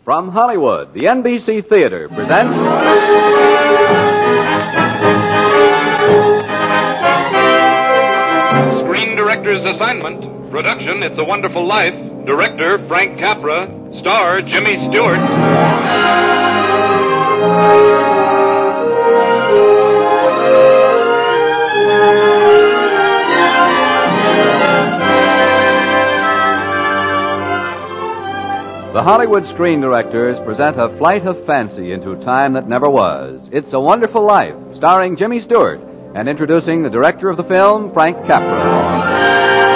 From Hollywood, the NBC Theater presents... Screen Director's Assignment. Production, It's a Wonderful Life. Director, Frank Capra. Star, Jimmy Stewart. The Hollywood Screen Directors present a flight of fancy into time that never was. It's a Wonderful Life, starring Jimmy Stewart, and introducing the director of the film, Frank Capra.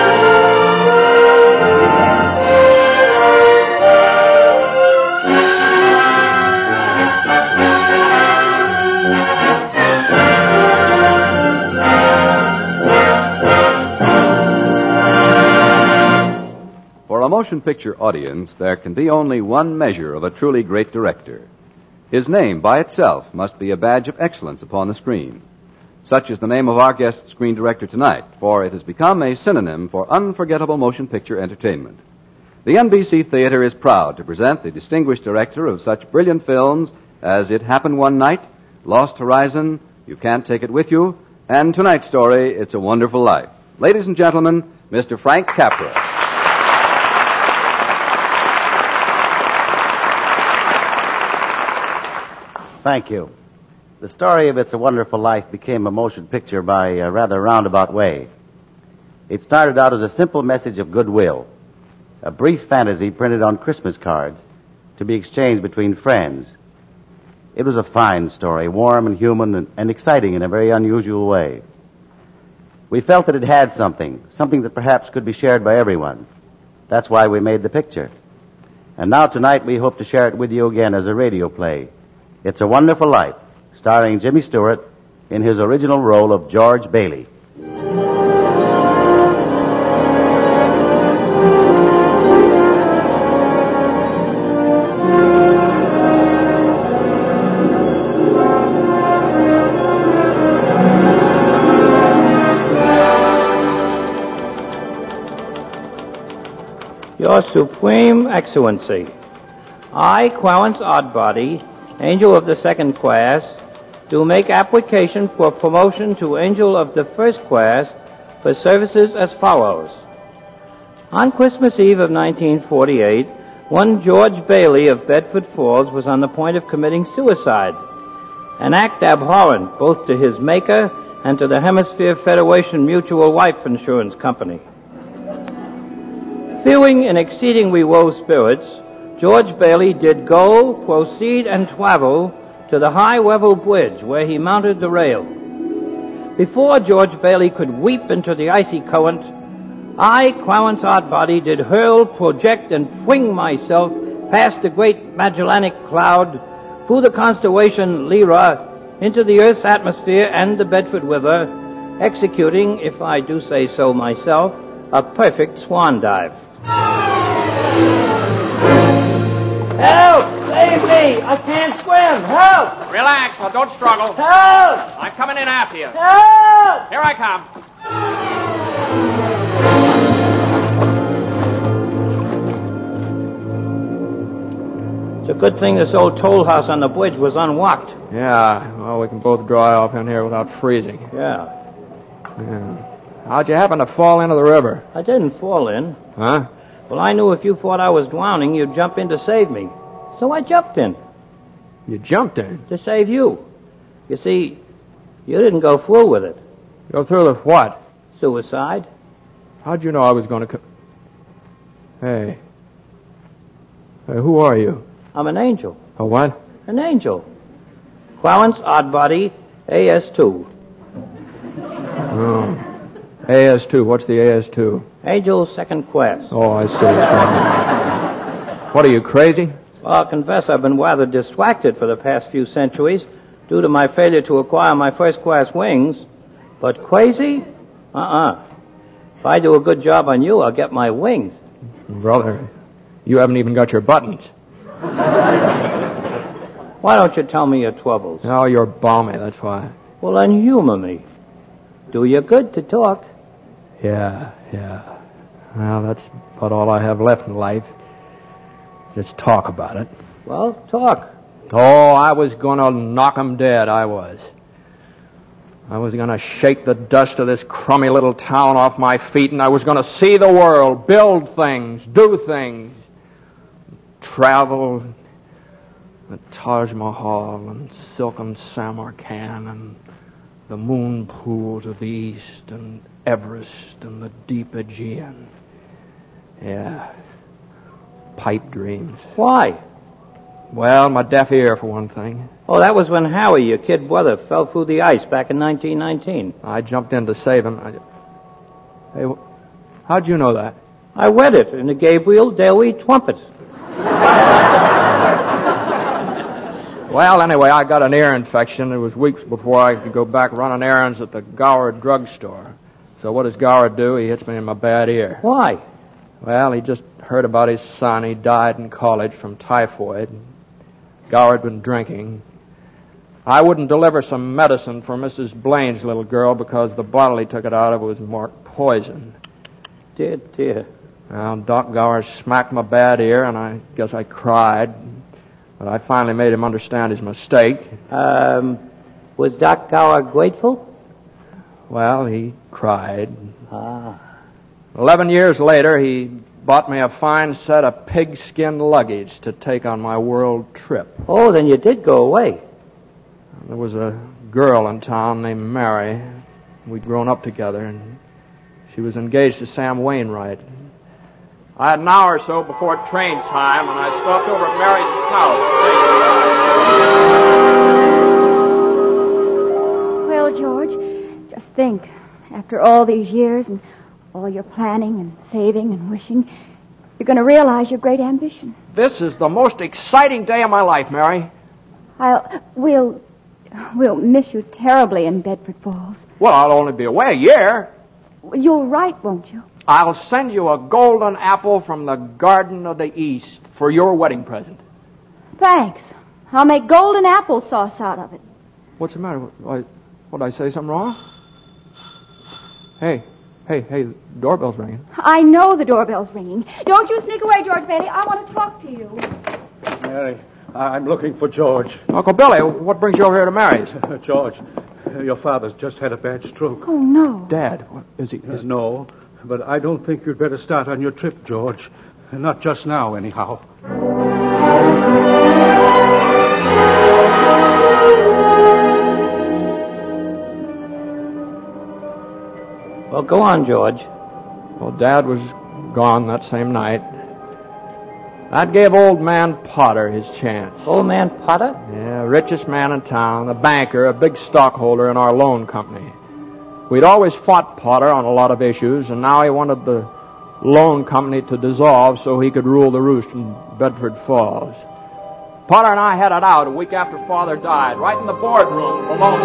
For a motion picture audience, there can be only one measure of a truly great director. His name by itself must be a badge of excellence upon the screen. Such is the name of our guest screen director tonight, for it has become a synonym for unforgettable motion picture entertainment. The NBC Theater is proud to present the distinguished director of such brilliant films as It Happened One Night, Lost Horizon, You Can't Take It With You, and tonight's story, It's a Wonderful Life. Ladies and gentlemen, Mr. Frank Capra. Thank you. The story of It's a Wonderful Life became a motion picture by a rather roundabout way. It started out as a simple message of goodwill, a brief fantasy printed on Christmas cards to be exchanged between friends. It was a fine story, warm and human and exciting in a very unusual way. We felt that it had something that perhaps could be shared by everyone. That's why we made the picture. And now tonight we hope to share it with you again as a radio play. It's a Wonderful Life, starring Jimmy Stewart in his original role of George Bailey. Your Supreme Excellency, I, Clarence Oddbody, Angel of the Second Class, do make application for promotion to Angel of the First Class for services as follows. On Christmas Eve of 1948, one George Bailey of Bedford Falls was on the point of committing suicide, an act abhorrent both to his maker and to the Hemisphere Federation Mutual Life Insurance Company. Feeling in exceedingly low spirits, George Bailey did go, proceed, and travel to the high-level bridge where he mounted the rail. Before George Bailey could leap into the icy current, I, Clarence Oddbody, did hurl, project, and fling myself past the great Magellanic Cloud, through the constellation Lyra, into the Earth's atmosphere and the Bedford River, executing, if I do say so myself, a perfect swan dive. Help! Save me! I can't swim! Help! Relax, well, don't struggle. Help! I'm coming in after you. Help! Here I come. It's a good thing this old toll house on the bridge was unlocked. Yeah, well, we can both dry off in here without freezing. Yeah. How'd you happen to fall into the river? I didn't fall in. Huh? Well, I knew if you thought I was drowning, you'd jump in to save me. So I jumped in. You jumped in? To save you. You see, you didn't go through with it. Go through with what? Suicide. How'd you know I was going to... Hey, who are you? I'm an angel. A what? An angel. Clarence Oddbody, AS2. Oh. AS2. What's the AS2? Angel Second Class. Oh, I see. What, are you crazy? Well, I'll confess I've been rather distracted for the past few centuries due to my failure to acquire my first-class wings. But crazy? If I do a good job on you, I'll get my wings. Brother, you haven't even got your buttons. Why don't you tell me your troubles? Oh, you're balmy, that's why. Well, then humor me. Do you good to talk. Yeah. Well, that's about all I have left in life. Just talk about it. Well, talk. Oh, I was going to knock 'em dead, I was. I was going to shake the dust of this crummy little town off my feet, and I was going to see the world, build things, do things, travel, the Taj Mahal and silken Samarkand and the moon pools of the east and Everest and the deep Aegean. Yeah, pipe dreams. Why? Well, my deaf ear, for one thing. Oh, that was when Howie, your kid brother, fell through the ice back in 1919. I jumped in to save him. Hey, how'd you know that? I read it in the Gabriel Daily Trumpet. Well, anyway, I got an ear infection. It was weeks before I could go back running errands at the Gower drugstore. So what does Gower do? He hits me in my bad ear. Why? Well, he just heard about his son. He died in college from typhoid. Gower had been drinking. I wouldn't deliver some medicine for Mrs. Blaine's little girl because the bottle he took it out of was marked poison. Dear, dear. Well, Doc Gower smacked my bad ear, and I guess I cried. But I finally made him understand his mistake. Was Doc Gower grateful? Well, he cried. Ah. 11 years later, he bought me a fine set of pigskin luggage to take on my world trip. Oh, then you did go away. There was a girl in town named Mary. We'd grown up together, and she was engaged to Sam Wainwright. I had an hour or so before train time, and I stopped over at Mary's house. Well, George, just think. After all these years and all your planning and saving and wishing, you're going to realize your great ambition. This is the most exciting day of my life, Mary. We'll miss you terribly in Bedford Falls. Well, I'll only be away a year. You'll write, won't you? I'll send you a golden apple from the Garden of the East for your wedding present. Thanks. I'll make golden applesauce out of it. What's the matter? What, did I say something wrong? Hey, doorbell's ringing. I know the doorbell's ringing. Don't you sneak away, George Bailey. I want to talk to you. Mary, I'm looking for George. Uncle Billy, what brings you over here to Mary's? George, your father's just had a bad stroke. Oh, no. Dad, what, is he? No, but I don't think you'd better start on your trip, George. Not just now, anyhow. Well, go on, George. Well, Dad was gone that same night. That gave old man Potter his chance. Old man Potter? Yeah, richest man in town, a banker, a big stockholder in our loan company. We'd always fought Potter on a lot of issues, and now he wanted the loan company to dissolve so he could rule the roost in Bedford Falls. Potter and I had it out a week after Father died, right in the boardroom, alone.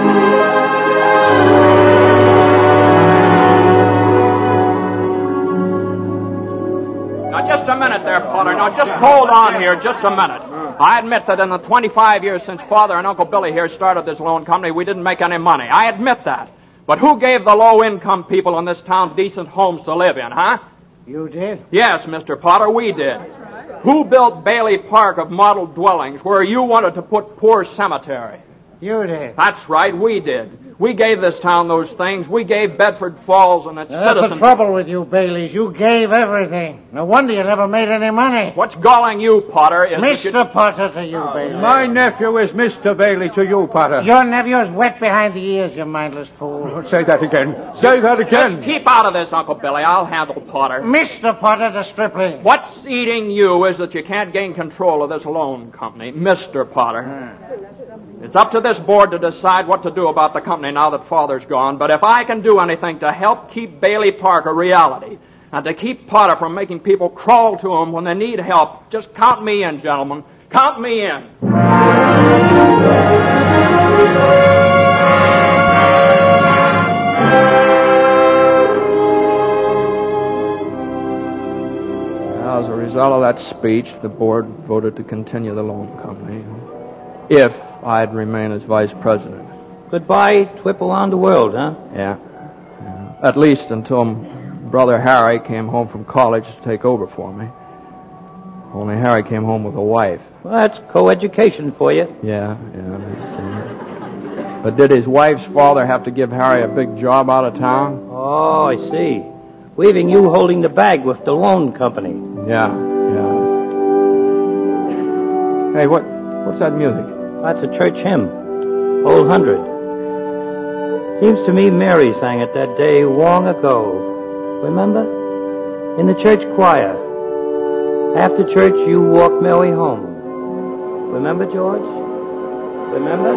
Now, just a minute there, Potter. Now, just hold on here just a minute. I admit that in the 25 years since Father and Uncle Billy here started this loan company, we didn't make any money. I admit that. But who gave the low-income people in this town decent homes to live in, huh? You did? Yes, Mr. Potter, we did. Who built Bailey Park of model dwellings where you wanted to put Poor Cemetery? You did. That's right, we did. We gave this town those things. We gave Bedford Falls and its That's citizens... the trouble with you, Baileys. You gave everything. No wonder you never made any money. What's galling you, Potter, is... Mr. Potter to you, Bailey. My nephew is Mr. Bailey to you, Potter. Your nephew is wet behind the ears, you mindless fool. Say that again. Say that again. Just keep out of this, Uncle Billy. I'll handle Potter. Mr. Potter, the stripling. What's eating you is that you can't gain control of this loan company, Mr. Potter. It's up to this board to decide what to do about the company now that Father's gone. But if I can do anything to help keep Bailey Park a reality and to keep Potter from making people crawl to him when they need help, just count me in, gentlemen. Count me in. As a result of that speech, the board voted to continue the loan company if I'd remain as vice president. Goodbye, trip around the world, huh? Yeah. At least until Brother Harry came home from college to take over for me. Only Harry came home with a wife. Well, that's co-education for you. Yeah. But did his wife's father have to give Harry a big job out of town? Oh, I see. Leaving you holding the bag with the loan company. Yeah. Hey, what's that music? That's a church hymn. Old 100. Seems to me Mary sang it that day long ago. Remember? In the church choir. After church, you walk Mary home. Remember, George? Remember?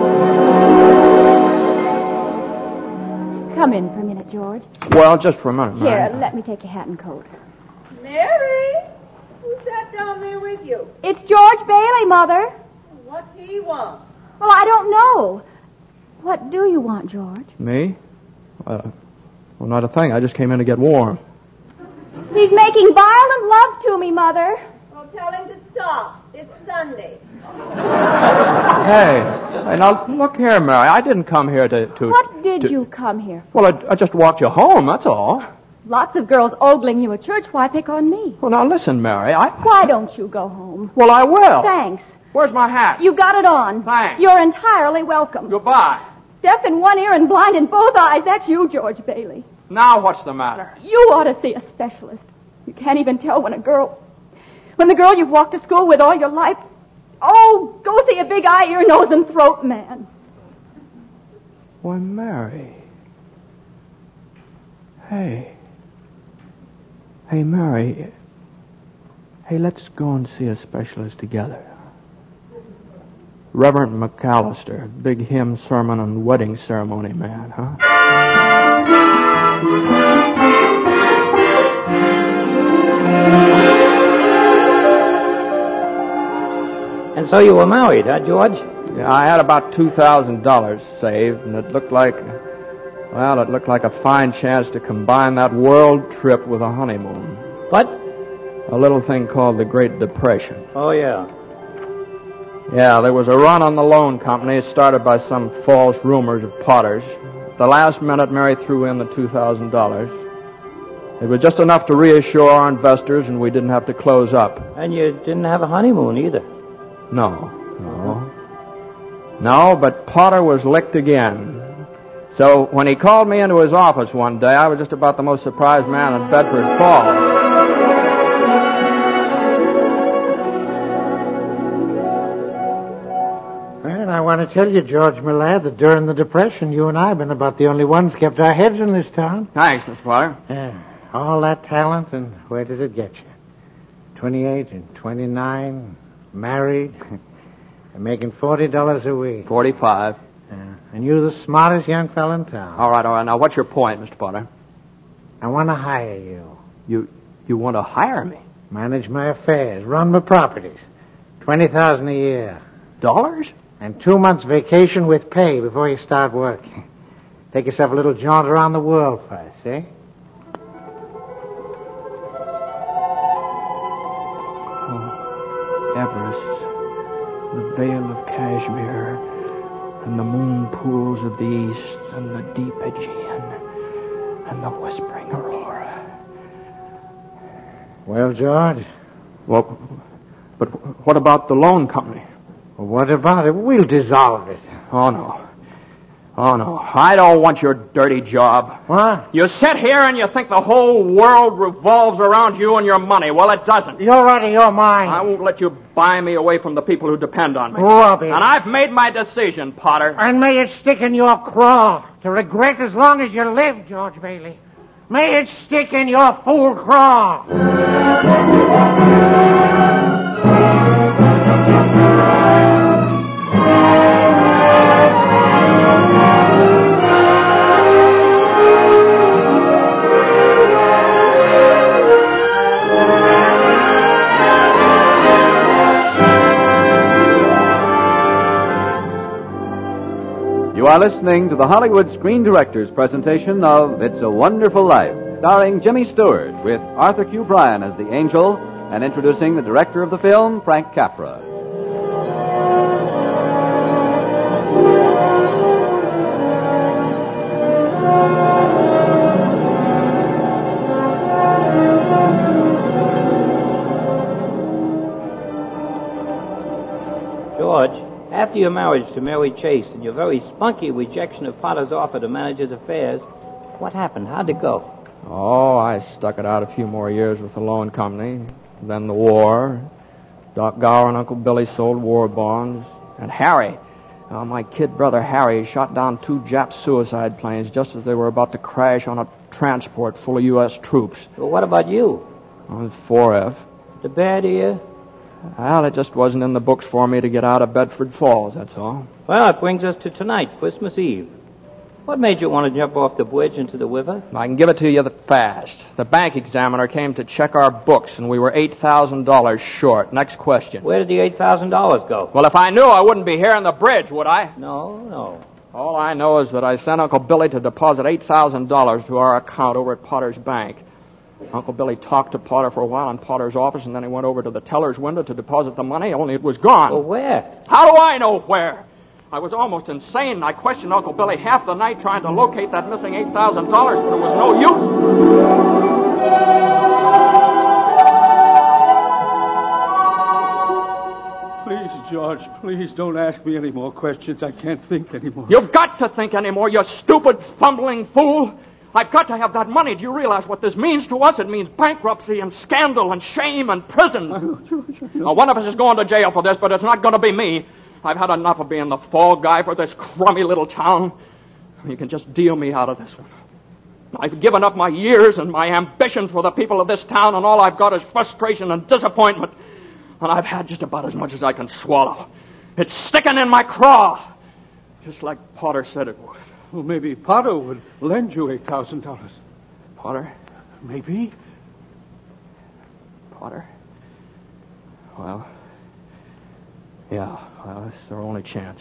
Come in for a minute, George. Well, just for a minute, Mary. Here, let me take your hat and coat. Mary? Who's that down there with you? It's George Bailey, Mother. What's he want? Well, I don't know. What do you want, George? Me? Well, not a thing. I just came in to get warm. He's making violent love to me, Mother. Well, tell him to stop. It's Sunday. Hey, now look here, Mary. I didn't come here to... What did you come here for? Well, I just walked you home, that's all. Lots of girls ogling you at church. Why pick on me? Well, now listen, Mary, Why don't you go home? Well, I will. Thanks. Where's my hat? You got it on. Thanks. You're entirely welcome. Goodbye. Deaf in one ear and blind in both eyes. That's you, George Bailey. Now what's the matter? You ought to see a specialist. You can't even tell when the girl you've walked to school with all your life. Oh, go see a big eye, ear, nose, and throat man. Why, Mary. Hey, Mary. Hey, let's go and see a specialist together. Reverend McAllister, big hymn, sermon, and wedding ceremony man, huh? And so you were married, huh, George? Yeah, I had about $2,000 saved, and it looked like a fine chance to combine that world trip with a honeymoon. What? A little thing called the Great Depression. Oh, yeah. Yeah, there was a run on the loan company started by some false rumors of Potter's. At the last minute, Mary threw in the $2,000. It was just enough to reassure our investors, and we didn't have to close up. And you didn't have a honeymoon either. No, but Potter was licked again. So when he called me into his office one day, I was just about the most surprised man in Bedford Falls. Well, I want to tell you, George, my lad, that during the Depression, you and I have been about the only ones kept our heads in this town. Thanks, Mr. Potter. Yeah, all that talent, and where does it get you? 28 and 29, married, and making $40 a week. 45. And you're the smartest young fella in town. All right. Now, what's your point, Mr. Potter? I want to hire you. You want to hire me? Manage my affairs, run my properties. $20,000 a year. Dollars? And 2 months vacation with pay before you start working. Take yourself a little jaunt around the world first, eh? Everest, the Vale of Kashmir, and the moon pools of the east, and the deep Aegean, and the whispering Aurora. Well, George? Well, but what about the loan company? Well, what about it? We'll dissolve it. Oh, no. I don't want your dirty job. What? You sit here and you think the whole world revolves around you and your money. Well, it doesn't. You're out of your mind. I won't let you buy me away from the people who depend on me. Rubbish. And I've made my decision, Potter. And may it stick in your craw to regret as long as you live, George Bailey. May it stick in your fool craw. You are listening to the Hollywood Screen Directors presentation of It's a Wonderful Life, starring Jimmy Stewart with Arthur Q. Bryan as the angel and introducing the director of the film, Frank Capra. George, after your marriage to Mary Chase and your very spunky rejection of Potter's offer to manage his affairs, what happened? How'd it go? Oh, I stuck it out a few more years with the loan company. Then the war. Doc Gower and Uncle Billy sold war bonds. And Harry, my kid brother Harry, shot down 2 Jap suicide planes just as they were about to crash on a transport full of U.S. troops. Well, what about you? On 4F. The bad ear? Well, it just wasn't in the books for me to get out of Bedford Falls, that's all. Well, it brings us to tonight, Christmas Eve. What made you want to jump off the bridge into the river? I can give it to you fast. The bank examiner came to check our books, and we were $8,000 short. Next question. Where did the $8,000 go? Well, if I knew, I wouldn't be here on the bridge, would I? No. All I know is that I sent Uncle Billy to deposit $8,000 to our account over at Potter's bank. Uncle Billy talked to Potter for a while in Potter's office, and then he went over to the teller's window to deposit the money, only it was gone. Well, where? How do I know where? I was almost insane. I questioned Uncle Billy half the night trying to locate that missing $8,000, but it was no use. Please, George, please don't ask me any more questions. I can't think anymore. You've got to think anymore, you stupid, fumbling fool. I've got to have that money. Do you realize what this means to us? It means bankruptcy and scandal and shame and prison. Now, one of us is going to jail for this, but it's not going to be me. I've had enough of being the fall guy for this crummy little town. You can just deal me out of this one. I've given up my years and my ambitions for the people of this town, and all I've got is frustration and disappointment. And I've had just about as much as I can swallow. It's sticking in my craw, just like Potter said it would. Well, maybe Potter would lend you $8,000. Potter? Maybe. Potter? Well, yeah, well, it's their only chance.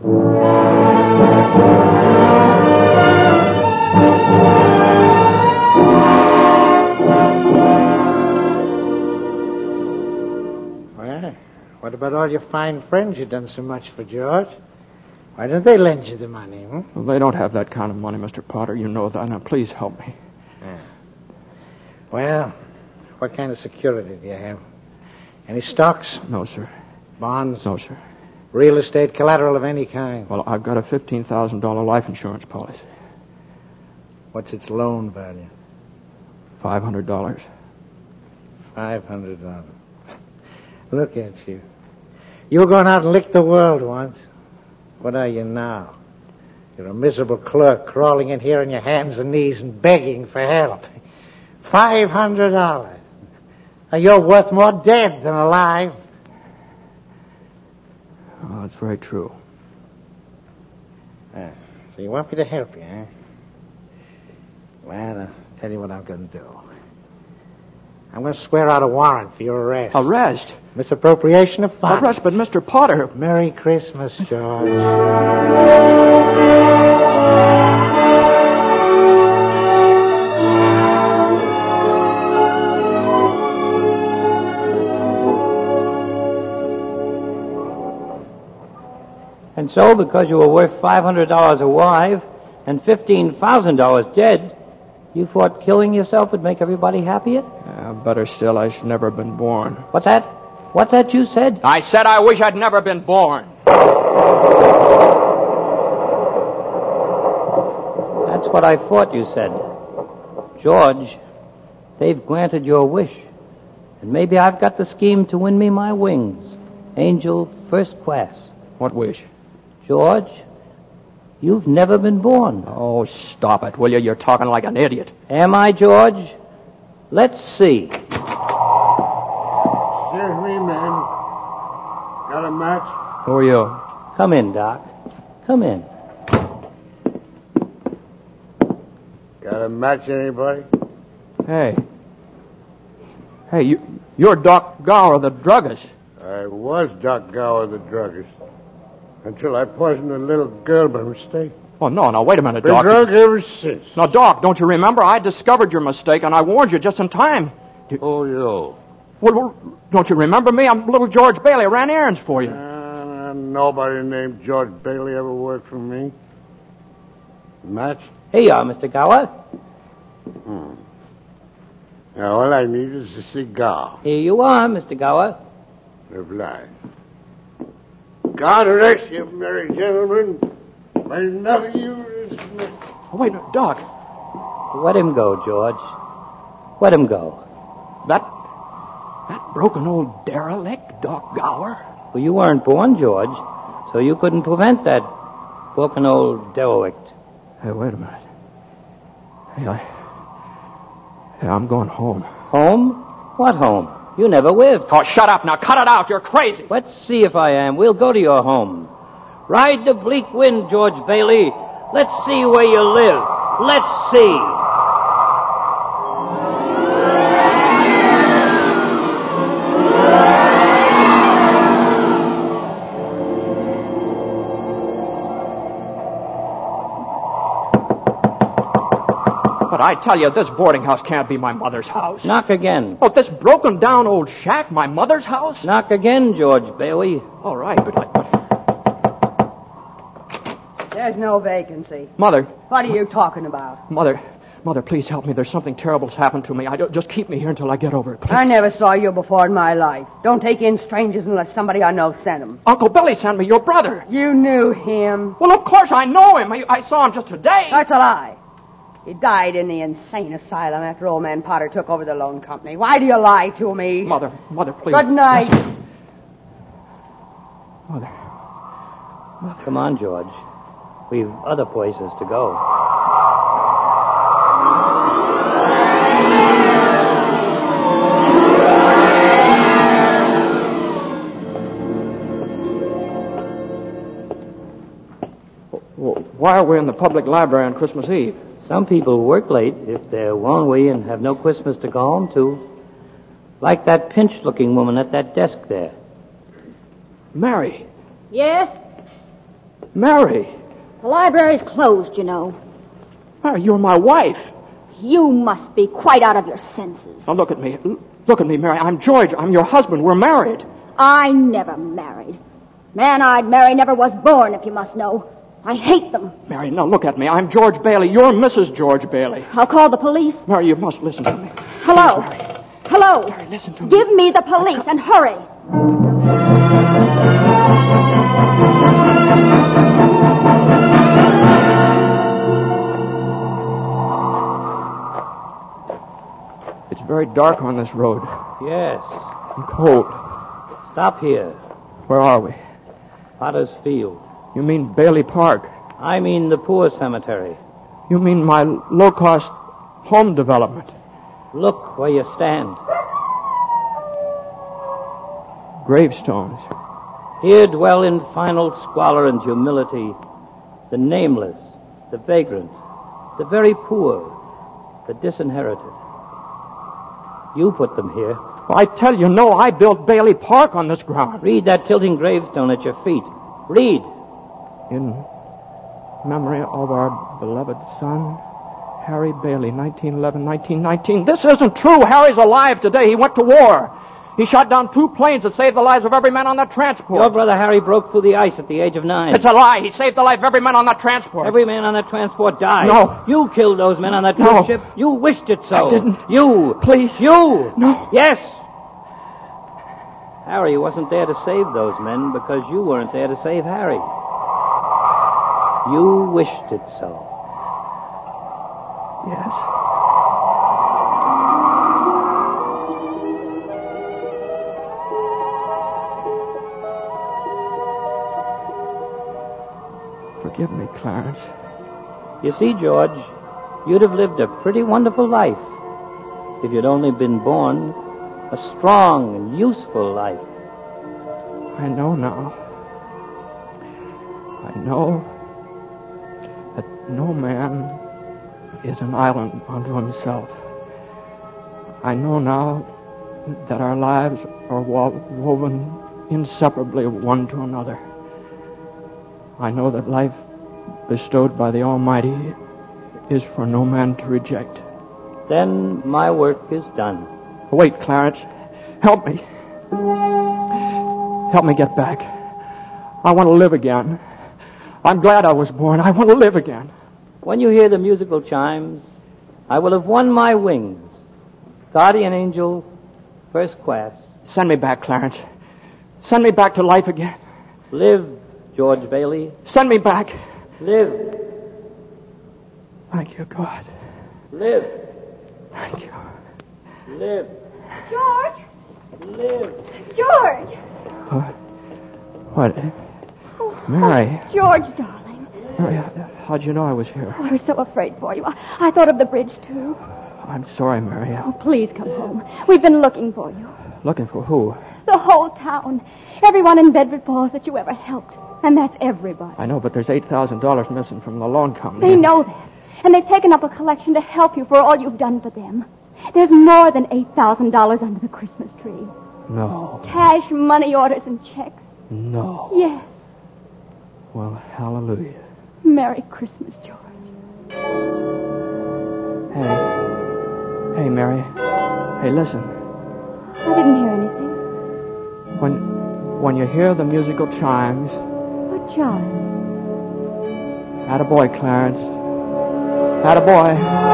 Well, what about all your fine friends you've done so much for, George? Why don't they lend you the money, Well, they don't have that kind of money, Mr. Potter. You know that. Now, please help me. Yeah. Well, what kind of security do you have? Any stocks? No, sir. Bonds? No, sir. Real estate collateral of any kind? Well, I've got a $15,000 life insurance policy. What's its loan value? $500. $500. Look at you. You were going out and lick the world once. What are you now? You're a miserable clerk crawling in here on your hands and knees and begging for help. $500. Now, you're worth more dead than alive. Oh, that's very true. So you want me to help you, huh? Well, I'll tell you what I'm going to do. I'm going to swear out a warrant for your arrest. Arrest? Misappropriation of funds. Arrest, but Mr. Potter... Merry Christmas, George. And so, because you were worth $500 alive and $15,000 dead, you thought killing yourself would make everybody happier? Better still, I should never have been born. What's that? What's that you said? I said I wish I'd never been born. That's what I thought you said. George, they've granted your wish. And maybe I've got the scheme to win me my wings. Angel first class. What wish? George, you've never been born. Oh, stop it, will you? You're talking like an idiot. Am I, George? Let's see. Excuse me, man. Got a match? Who are you? Come in, Doc. Come in. Got a match, anybody? Hey, you're Doc Gower, the druggist. I was Doc Gower, the druggist. Until I poisoned a little girl by mistake. Oh, no, wait a minute, Been Doc. drunk ever since. Now, Doc, don't you remember? I discovered your mistake, and I warned you just in time. Oh, you. Well, don't you remember me? I'm little George Bailey. I ran errands for you. Nobody named George Bailey ever worked for me. Match? Here you are, Mr. Gower. Now, all I need is a cigar. Here you are, Mr. Gower. Reply. God rest you, merry gentlemen. There's nothing you... Oh, wait, no, Doc. Let him go, George. Let him go. That broken old derelict, Doc Gower? Well, you weren't born, George, so you couldn't prevent that broken old derelict. Hey, wait a minute. Hey, I'm going home. Home? What home? You never lived. Oh, shut up now. Cut it out. You're crazy. Let's see if I am. We'll go to your home. Ride the bleak wind, George Bailey. Let's see where you live. Let's see. But I tell you, this boarding house can't be my mother's house. Knock again. Oh, this broken down old shack, my mother's house? Knock again, George Bailey. All right, but... There's no vacancy. Mother. What are you talking about? Mother, please help me. There's something terrible's happened to me. Just keep me here until I get over it, please. I never saw you before in my life. Don't take in strangers unless somebody I know sent them. Uncle Billy sent me, your brother. You knew him. Well, of course I know him. I saw him just today. That's a lie. He died in the insane asylum after old man Potter took over the loan company. Why do you lie to me? Mother, please. Good night. Mother. Come on, George. We've other places to go. Why are we in the public library on Christmas Eve? Some people work late if they're lonely and have no Christmas to go home to. Like that pinched-looking woman at that desk there. Mary. Yes? Mary. The library's closed, you know. Mary, you're my wife. You must be quite out of your senses. Now, look at me. Look at me, Mary. I'm George. I'm your husband. We're married. I never married. Man I'd marry never was born, if you must know. I hate them. Mary, now look at me. I'm George Bailey. You're Mrs. George Bailey. I'll call the police. Mary, you must listen to me. Hello. Please, Mary. Hello. Mary, listen to me. Give me the police and hurry. It's very dark on this road. Yes. And cold. Stop here. Where are we? Potter's Field. You mean Bailey Park? I mean the poor cemetery. You mean my low-cost home development? Look where you stand. Gravestones. Here dwell in final squalor and humility the nameless, the vagrant, the very poor, the disinherited. You put them here. Well, I tell you, no, I built Bailey Park on this ground. Read that tilting gravestone at your feet. Read. In memory of our beloved son, Harry Bailey, 1911-1919. This isn't true. Harry's alive today. He went to war. He shot down 2 planes that saved the lives of every man on that transport. Your brother Harry broke through the ice at the age of 9. It's a lie. He saved the life of every man on that transport. Every man on that transport died. No. You killed those men on that No. ship. You wished it so. I didn't. You. Please. You. No. Yes. Harry wasn't there to save those men because you weren't there to save Harry. You wished it so. Yes. Forgive me, Clarence. You see, George, you'd have lived a pretty wonderful life if you'd only been born a strong and useful life. I know now. I know that no man is an island unto himself. I know now that our lives are woven inseparably one to another. I know that life bestowed by the Almighty is for no man to reject. Then my work is done. Wait, Clarence. Help me. Help me get back. I want to live again. I'm glad I was born. I want to live again. When you hear the musical chimes, I will have won my wings. Guardian angel, first class. Send me back, Clarence. Send me back to life again. Live, George Bailey. Send me back. Live. Thank you, God. Live. Thank you. Live. George! Live. George! What? Mary. Oh, George, darling. Mary, how'd you know I was here? Oh, I was so afraid for you. I thought of the bridge, too. I'm sorry, Mary. Oh, please come home. We've been looking for you. Looking for who? The whole town. Everyone in Bedford Falls that you ever helped. And that's everybody. I know, but there's $8,000 missing from the loan company. They know that. And they've taken up a collection to help you for all you've done for them. There's more than $8,000 under the Christmas tree. No. Cash, money orders, and checks. No. Yes. Well, hallelujah. Merry Christmas, George. Hey, Mary. Hey, listen. I didn't hear anything. When you hear the musical chimes... What chimes? Attaboy, Clarence. Attaboy.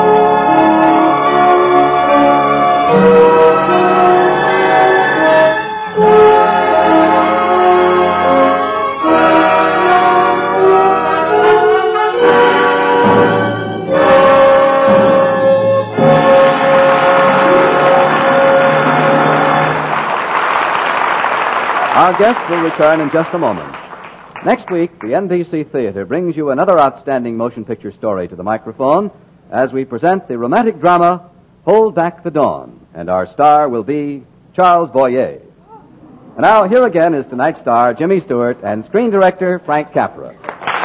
Our guest will return in just a moment. Next week, the NBC Theater brings you another outstanding motion picture story to the microphone as we present the romantic drama Hold Back the Dawn, and our star will be Charles Boyer. And now, here again is tonight's star, Jimmy Stewart, and screen director Frank Capra.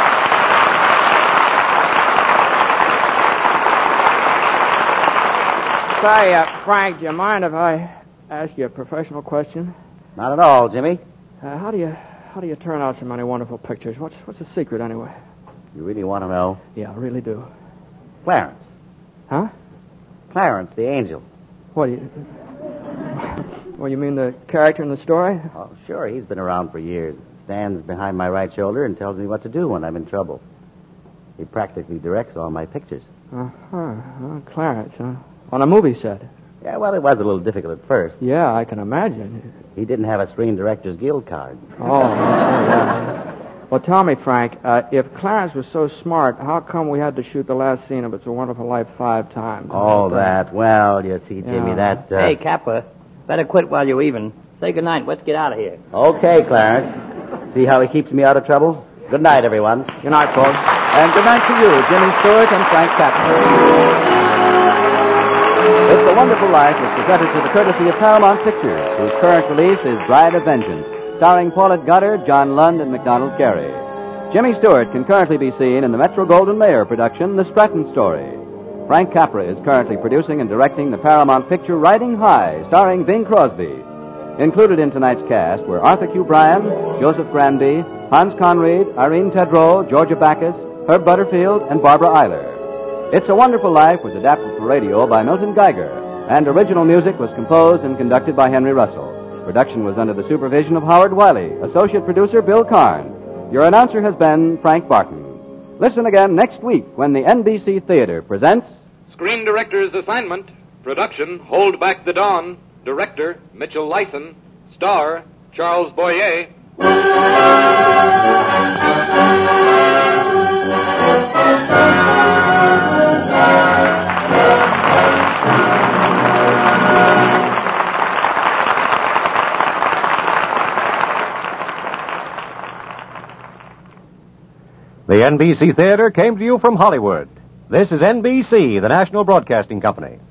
Say, Frank, do you mind if I ask you a professional question? Not at all, Jimmy. How do you turn out so many wonderful pictures? What's the secret, anyway? You really want to know? Yeah, I really do. Clarence. Huh? Clarence, the angel. What do you... Well, you mean the character in the story? Oh, sure. He's been around for years. Stands behind my right shoulder and tells me what to do when I'm in trouble. He practically directs all my pictures. Clarence, huh? On a movie set. Yeah, well, it was a little difficult at first. Yeah, I can imagine. He didn't have a Screen Directors Guild card. Oh, yeah. Well, tell me, Frank, if Clarence was so smart, how come we had to shoot the last scene of It's a Wonderful Life 5 times? Oh, that. Well, you see, Jimmy, that... Hey, Capra, better quit while you're even. Say goodnight. Let's get out of here. Okay, Clarence. See how he keeps me out of trouble? Good night, everyone. Good night, folks. And good night to you, Jimmy Stewart and Frank Capra. It's a Wonderful Life is presented to the courtesy of Paramount Pictures, whose current release is Bride of Vengeance, starring Paulette Goddard, John Lund, and MacDonald Carey. Jimmy Stewart can currently be seen in the Metro-Goldwyn-Mayer production, The Stratton Story. Frank Capra is currently producing and directing the Paramount picture Riding High, starring Bing Crosby. Included in tonight's cast were Arthur Q. Bryan, Joseph Granby, Hans Conried, Irene Tedrow, Georgia Backus, Herb Butterfield, and Barbara Eiler. It's a Wonderful Life was adapted for radio by Milton Geiger, and original music was composed and conducted by Henry Russell. Production was under the supervision of Howard Wiley, associate producer Bill Karn. Your announcer has been Frank Barton. Listen again next week when the NBC Theater presents Screen Director's Assignment. Production, Hold Back the Dawn. Director, Mitchell Lyson. Star, Charles Boyer. The NBC Theater came to you from Hollywood. This is NBC, the national broadcasting company.